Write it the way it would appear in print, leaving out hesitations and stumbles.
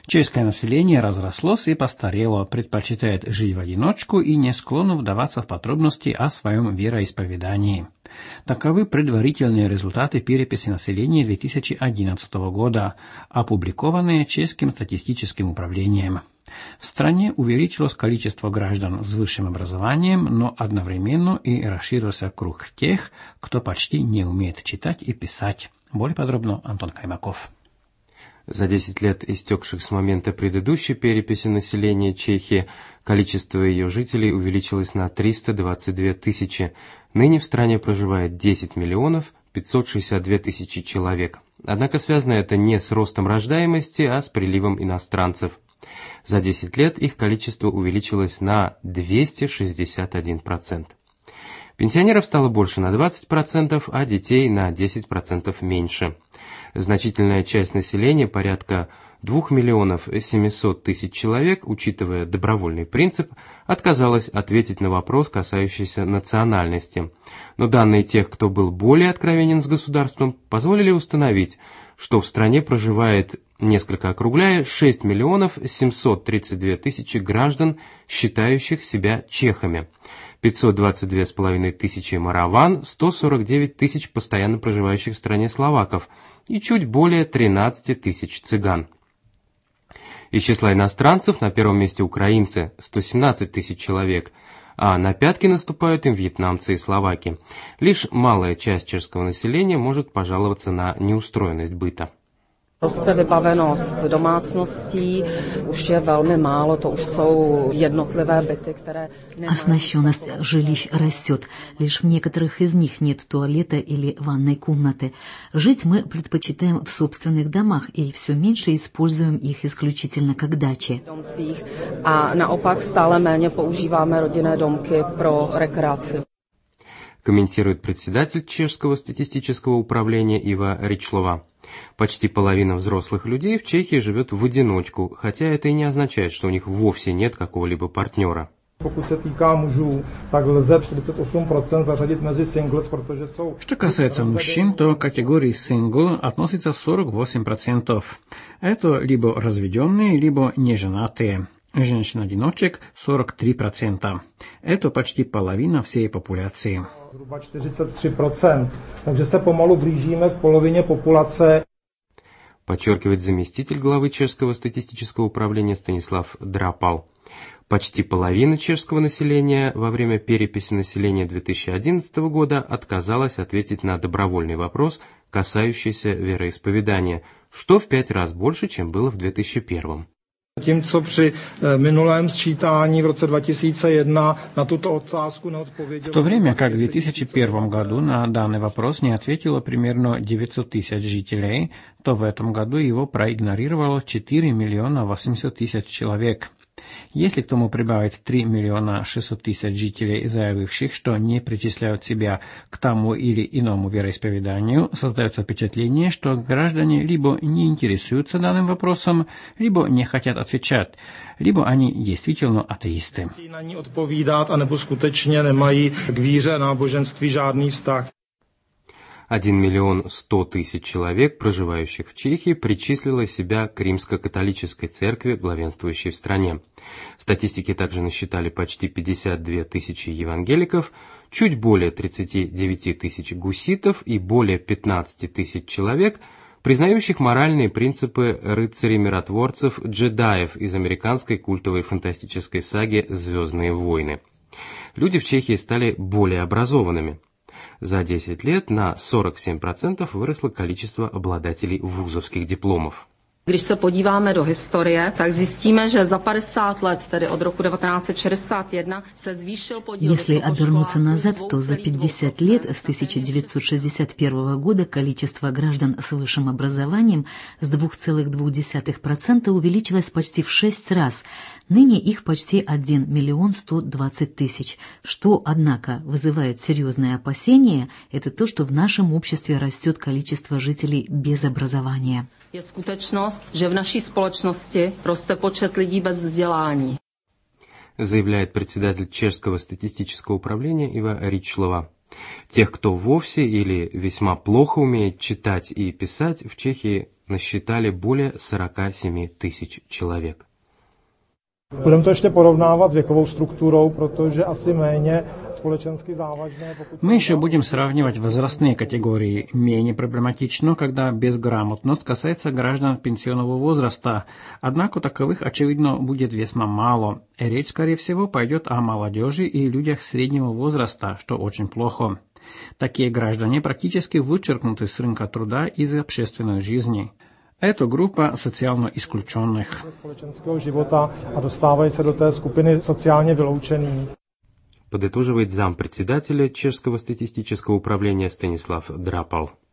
Чешское население разрослось и постарело, предпочитает жить в одиночку и не склонно вдаваться в подробности о своем вероисповедании. Таковы предварительные результаты переписи населения 2011 года, опубликованные Чешским статистическим управлением. В стране увеличилось количество граждан с высшим образованием, но одновременно и расширился круг тех, кто почти не умеет читать и писать. Более подробно Антон Каймаков. За 10 лет, истекших с момента предыдущей переписи населения Чехии, количество ее жителей увеличилось на 322 тысячи. Ныне в стране проживает 10 миллионов 562 тысячи человек. Однако связано это не с ростом рождаемости, а с приливом иностранцев. За 10 лет их количество увеличилось на 261%. Пенсионеров стало больше на 20%, а детей на 10% меньше. Значительная часть населения, порядка 2 миллионов 700 тысяч человек, учитывая добровольный принцип, отказалась ответить на вопрос, касающийся национальности. Но данные тех, кто был более откровенен с государством, позволили установить, что в стране проживает, несколько округляя, 6 миллионов 732 тысячи граждан, считающих себя чехами. 522,5 тысячи мараван, 149 тысяч постоянно проживающих в стране словаков и чуть более 13 тысяч цыган. Из числа иностранцев на первом месте украинцы, 117 тысяч человек, а на пятки наступают им вьетнамцы и словаки. Лишь малая часть чешского населения может пожаловаться на неустроенность быта. Roste vybavenost domácností, už je velmi málo, to už jsou jednotlivé byty, které nemají... Оснащенность жилищ растет, лишь в некоторых из них нет туалета или ванной комнаты. Жить мы предпочитаем в собственных домах и все меньше используем их исключительно как дачи. A naopak stále méně používáme rodinné domky pro rekreaci. Комментирует председатель Чешского статистического управления Ива Ричлова. Почти половина взрослых людей в Чехии живет в одиночку, хотя это и не означает, что у них вовсе нет какого-либо партнера. Что касается мужчин, то к категории сингл относится 48%. Это либо разведенные, либо неженатые. Женщин-одиночек 43%. Это почти половина всей популяции. Zhruba 43%, takže se pomalu blížíme k polovině populace. Подчеркивает заместитель главы Чешского статистического управления Станислав Драпал. Почти половина чешского населения во время переписи населения 2011 года отказалась ответить на добровольный вопрос, касающийся вероисповедания, что в 5 раз больше, чем было в 2001. Zatímco při minulém sčítání v roce 2001 na tuto otázku neodpovědělo... В то время как в 2001 году на данный вопрос не ответило примерно 900 тысяч жителей, то в этом году его проигнорировало 4 миллиона 800 тысяч человек. Если к тому прибавить 3 миллиона 600 тысяч жителей, заявивших, что не причисляют себя к тому или иному вероисповеданию, создается впечатление, что граждане либо не интересуются данным вопросом, либо не хотят отвечать, либо они действительно атеисты. Na ní odpovídat, anebo skutečně nemají k víře náboženství žádný vztah. 1 миллион 100 тысяч человек, проживающих в Чехии, причислило себя к римско-католической церкви, главенствующей в стране. Статистики также насчитали почти 52 тысячи евангеликов, чуть более 39 тысяч гуситов и более 15 тысяч человек, признающих моральные принципы рыцарей-миротворцев джедаев из американской культовой фантастической саги «Звездные войны». Люди в Чехии стали более образованными. За 10 лет на 47% выросло количество обладателей вузовских дипломов. Když se podíváme do historie, tak zjistíme, že za 50 let, tedy od roku 1961, se zvýšil podíl... Если обернуться назад, то за 50 лет с 1961 года количество граждан с высшим образованием с 2,2% увеличилось почти в 6 раз. Ныне их почти 1 миллион 120 тысяч. Что, однако, вызывает серьезные опасения, это то, что в нашем обществе растет количество жителей без образования. Je skutečnost, že v naší společnosti roste počet lidí bez vzdělání. Заявляет председатель Чешского статистического управления Ива Ричлова. Тех, кто вовсе или весьма плохо умеет читать и писать, в Чехии насчитали более 47 тысяч человек. Budeme to ještě porovnávat s věkovou strukturou, protože asi méně společensky závažné. Мы еще будем сравнивать возрастные категории. Менее проблематично, когда безграмотность касается граждан пенсионного возраста. Однако таковых, очевидно, будет весьма мало. Речь, скорее всего, пойдет о молодежи и людях среднего возраста, что очень плохо. Такие граждане практически вычеркнуты с рынка труда и из общественной жизни. Это группа социально исключенных. Подытоживает зампредседателя Чешского статистического управления Станислав Драпал.